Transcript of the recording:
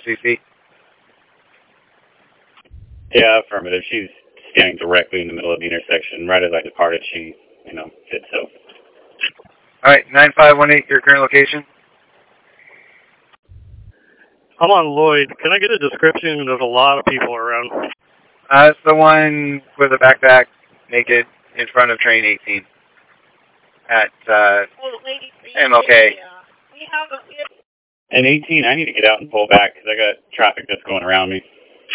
CC? Yeah, affirmative. She's standing directly in the middle of the intersection. Right as I departed, she, did so. All right, 9518, your current location? I'm on Lloyd. Can I get a description? There's a lot of people around. It's the one with a backpack, naked, in front of train 18 at MLK. And 18, I need to get out and pull back because I got traffic that's going around me.